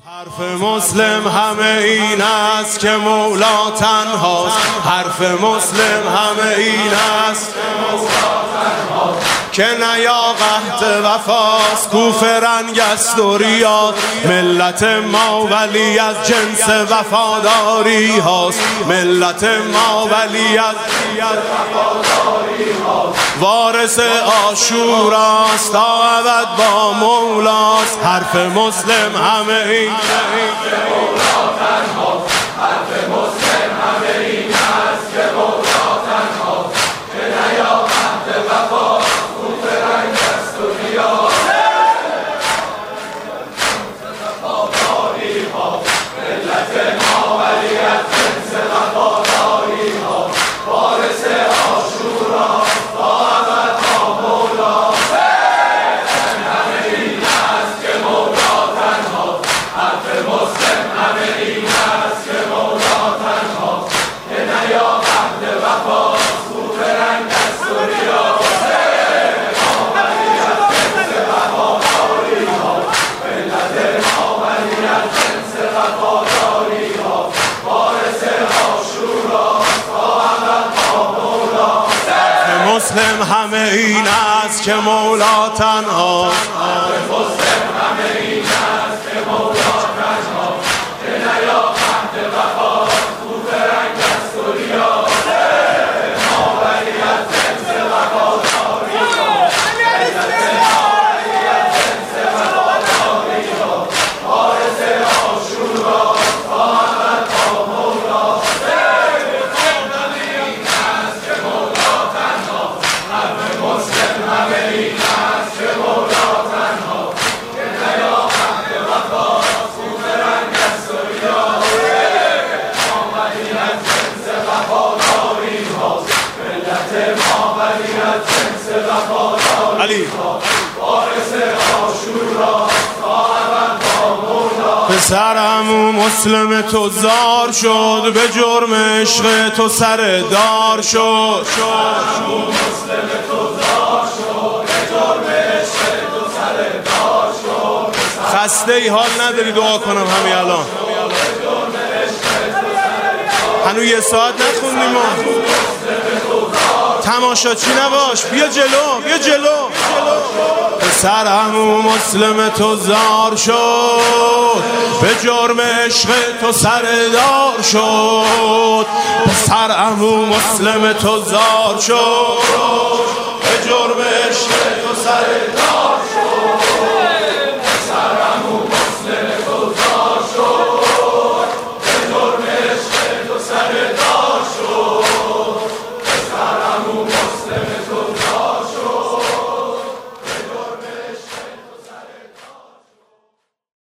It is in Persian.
حرف مسلم همه این است که مولا تنهاست. حرف مسلم همه این است که مولا تنهاست. که نیا قحط وفاست کوف رنگ است و ریا. ملت ما ولی از جنس وفاداری هاست. ملت ما ولی از وفاداری هاست. وارث عاشوراست تا ابد با مولاست. حرف مسلم همه این که مولا تنهاست. حرف مسلم همه این است که مولا تنهاست. که نیا قحط وفاست کوف رنگ است و ریا. وفاداری هاست. ملت ما ولی از جنس وفاداری هاست. وارث عاشوراست تا ابد با مولاست. همه این است که مولا تنهاست. حرف مسلم همه این است که مولا تنهاست. که نیا قحط وفاست کوف رنگ است و ریا. مسلم همه این است که مولا تنهاست. حرف مسلم همه این است که مولا تنهاست. که نیا قحط وفاست کوف رنگ است و ریا. ما ولی از جنس وفاداری هاست. وارث عاشوراست تا ابد با مولاست. همه این است که مولا تنهاست. که نیا قحط وفاست کوف رنگ است و ریا. ما ولی از جنس وفاداری هاست. ملت ما ولی از جنس وفاداری هاست. وارث عاشوراست تا ابد با مولاست. پسرم مسلم تو زار شد به جرم عشق تو سر دار شد. مسلم تو زار شد به جرم عشق تو سر دار شد. خسته ای حال نداری دعا کنم همین الان؟ هنوز یه ساعت نخوندیم ما. تماشاچی نباش، بیا جلو بیا جلو. پسرم مسلم تو زار شد به جرم عشق تو سر دار شد. پسرم مسلم تو زار شد به جرم عشق تو سر دار